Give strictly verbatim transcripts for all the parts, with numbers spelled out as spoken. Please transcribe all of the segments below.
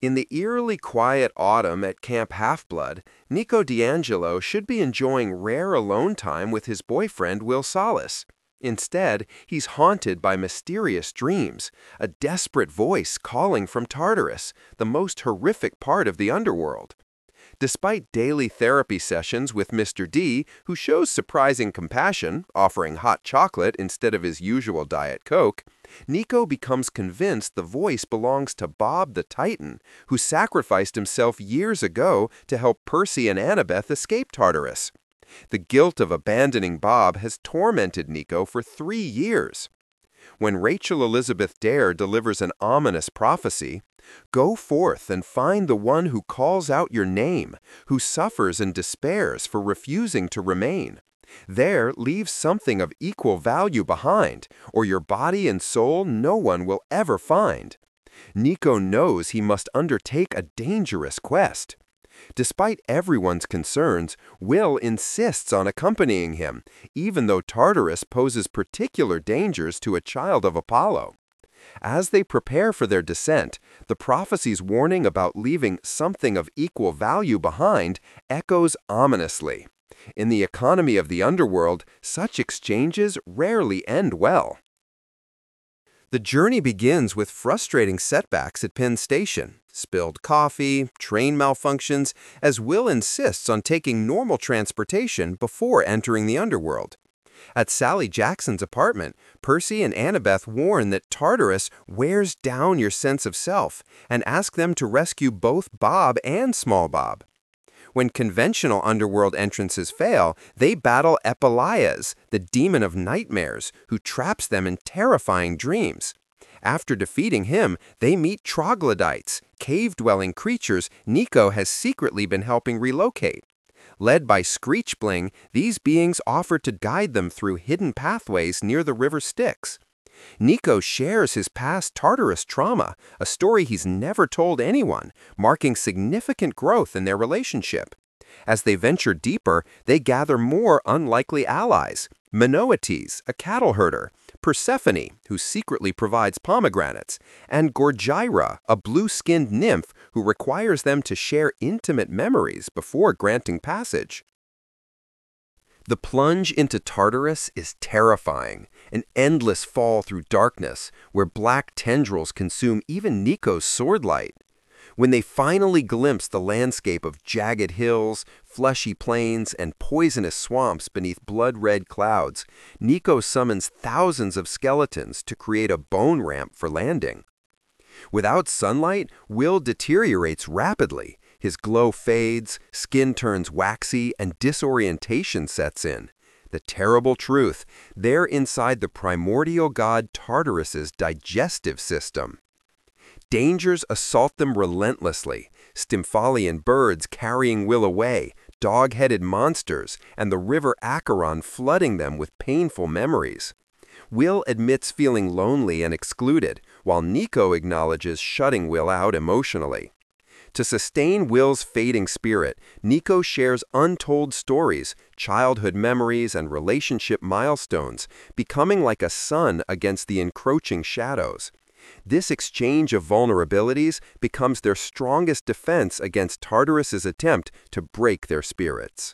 In the eerily quiet autumn at Camp Half-Blood, Nico D'Angelo should be enjoying rare alone time with his boyfriend Will Solace. Instead, he's haunted by mysterious dreams, a desperate voice calling from Tartarus, the most horrific part of the underworld. Despite daily therapy sessions with Mister D, who shows surprising compassion, offering hot chocolate instead of his usual Diet Coke, Nico becomes convinced the voice belongs to Bob the Titan, who sacrificed himself years ago to help Percy and Annabeth escape Tartarus. The guilt of abandoning Bob has tormented Nico for three years. When Rachel Elizabeth Dare delivers an ominous prophecy, "Go forth and find the one who calls out your name, who suffers and despairs for refusing to remain. There leave something of equal value behind, or your body and soul no one will ever find." Nico knows he must undertake a dangerous quest. Despite everyone's concerns, Will insists on accompanying him, even though Tartarus poses particular dangers to a child of Apollo. As they prepare for their descent, the prophecy's warning about leaving something of equal value behind echoes ominously. In the economy of the underworld, such exchanges rarely end well. The journey begins with frustrating setbacks at Penn Station, spilled coffee, train malfunctions, as Will insists on taking normal transportation before entering the underworld. At Sally Jackson's apartment, Percy and Annabeth warn that Tartarus wears down your sense of self and ask them to rescue both Bob and Small Bob. When conventional underworld entrances fail, they battle Epelias, the demon of nightmares, who traps them in terrifying dreams. After defeating him, they meet troglodytes, cave-dwelling creatures Nico has secretly been helping relocate. Led by Screechbling, these beings offer to guide them through hidden pathways near the river Styx. Nico shares his past Tartarus trauma, a story he's never told anyone, marking significant growth in their relationship. As they venture deeper, they gather more unlikely allies: Menoetes, a cattle herder; Persephone, who secretly provides pomegranates; and Gorgyra, a blue-skinned nymph who requires them to share intimate memories before granting passage. The plunge into Tartarus is terrifying, an endless fall through darkness where black tendrils consume even Nico's swordlight. When they finally glimpse the landscape of jagged hills, fleshy plains, and poisonous swamps beneath blood-red clouds, Nico summons thousands of skeletons to create a bone ramp for landing. Without sunlight, Will deteriorates rapidly. His glow fades, skin turns waxy, and disorientation sets in. The terrible truth: they're inside the primordial god Tartarus's digestive system. Dangers assault them relentlessly: Stymphalian birds carrying Will away, dog-headed monsters, and the river Acheron flooding them with painful memories. Will admits feeling lonely and excluded, while Nico acknowledges shutting Will out emotionally. To sustain Will's fading spirit, Nico shares untold stories, childhood memories, and relationship milestones, becoming like a sun against the encroaching shadows. This exchange of vulnerabilities becomes their strongest defense against Tartarus's attempt to break their spirits.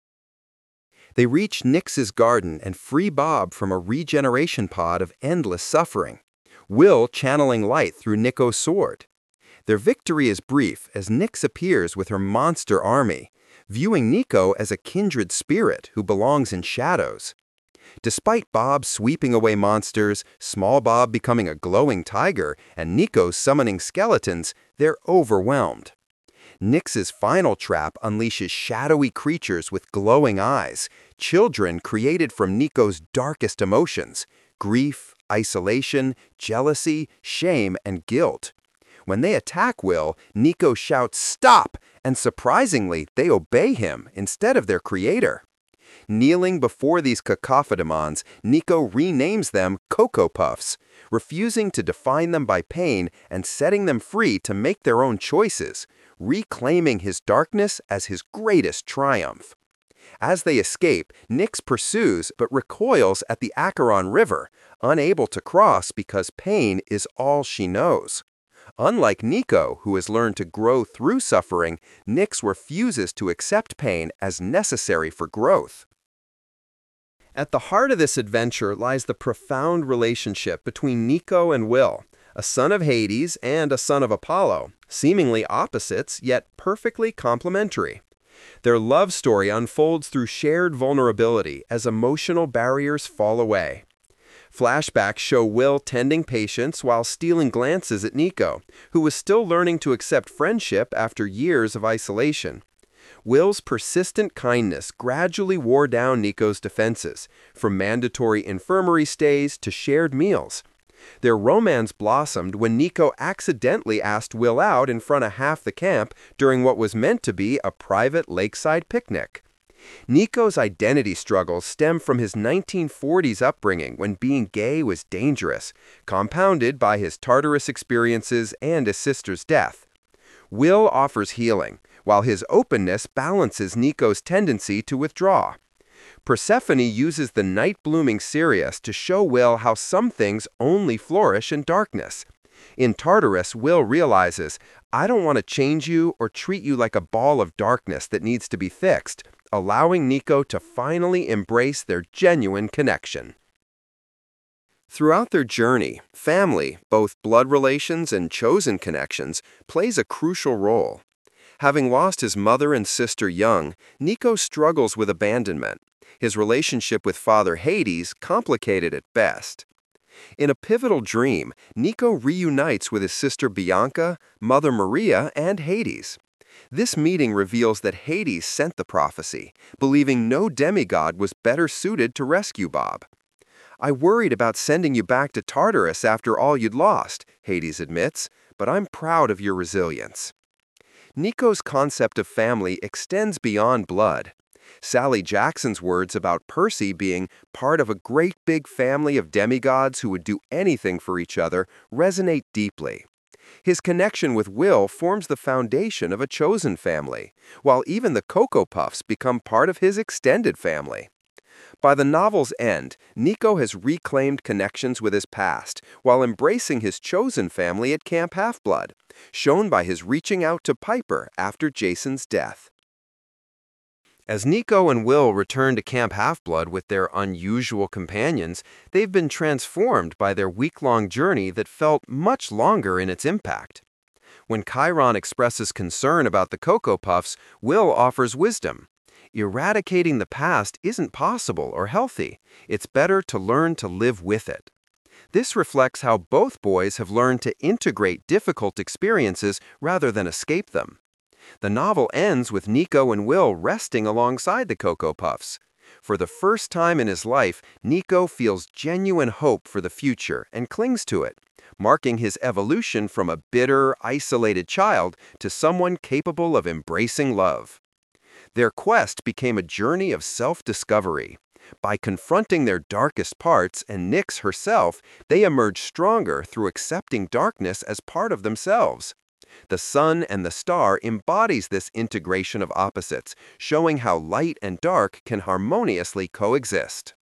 They reach Nyx's garden and free Bob from a regeneration pod of endless suffering, Will channeling light through Nico's sword. Their victory is brief as Nyx appears with her monster army, viewing Nico as a kindred spirit who belongs in shadows. Despite Bob sweeping away monsters, Small Bob becoming a glowing tiger, and Nico summoning skeletons, they're overwhelmed. Nyx's final trap unleashes shadowy creatures with glowing eyes, children created from Nico's darkest emotions: grief, isolation, jealousy, shame, and guilt. When they attack Will, Nico shouts "Stop!" and surprisingly, they obey him instead of their creator. Kneeling before these cacophodemons, Nico renames them Cocoa Puffs, refusing to define them by pain and setting them free to make their own choices, reclaiming his darkness as his greatest triumph. As they escape, Nyx pursues but recoils at the Acheron River, unable to cross because pain is all she knows. Unlike Nico, who has learned to grow through suffering, Nyx refuses to accept pain as necessary for growth. At the heart of this adventure lies the profound relationship between Nico and Will, a son of Hades and a son of Apollo, seemingly opposites yet perfectly complementary. Their love story unfolds through shared vulnerability as emotional barriers fall away. Flashbacks show Will tending patients while stealing glances at Nico, who was still learning to accept friendship after years of isolation. Will's persistent kindness gradually wore down Nico's defenses, from mandatory infirmary stays to shared meals. Their romance blossomed when Nico accidentally asked Will out in front of half the camp during what was meant to be a private lakeside picnic. Nico's identity struggles stem from his nineteen forties upbringing when being gay was dangerous, compounded by his Tartarus experiences and his sister's death. Will offers healing, while his openness balances Nico's tendency to withdraw. Persephone uses the night-blooming Sirius to show Will how some things only flourish in darkness. In Tartarus, Will realizes, "I don't want to change you or treat you like a ball of darkness that needs to be fixed," allowing Nico to finally embrace their genuine connection. Throughout their journey, family, both blood relations and chosen connections, plays a crucial role. Having lost his mother and sister young, Nico struggles with abandonment. His relationship with Father Hades complicated at best. In a pivotal dream, Nico reunites with his sister Bianca, Mother Maria, and Hades. This meeting reveals that Hades sent the prophecy, believing no demigod was better suited to rescue Bob. "I worried about sending you back to Tartarus after all you'd lost," Hades admits, "but I'm proud of your resilience." Nico's concept of family extends beyond blood. Sally Jackson's words about Percy being part of a great big family of demigods who would do anything for each other resonate deeply. His connection with Will forms the foundation of a chosen family, while even the Cocoa Puffs become part of his extended family. By the novel's end, Nico has reclaimed connections with his past while embracing his chosen family at Camp Half-Blood, shown by his reaching out to Piper after Jason's death. As Nico and Will return to Camp Half-Blood with their unusual companions, they've been transformed by their week-long journey that felt much longer in its impact. When Chiron expresses concern about the Cocoa Puffs, Will offers wisdom. Eradicating the past isn't possible or healthy. It's better to learn to live with it. This reflects how both boys have learned to integrate difficult experiences rather than escape them. The novel ends with Nico and Will resting alongside the Cocoa Puffs. For the first time in his life, Nico feels genuine hope for the future and clings to it, marking his evolution from a bitter, isolated child to someone capable of embracing love. Their quest became a journey of self-discovery. By confronting their darkest parts and Nyx herself, they emerged stronger through accepting darkness as part of themselves. The sun and the star embodies this integration of opposites, showing how light and dark can harmoniously coexist.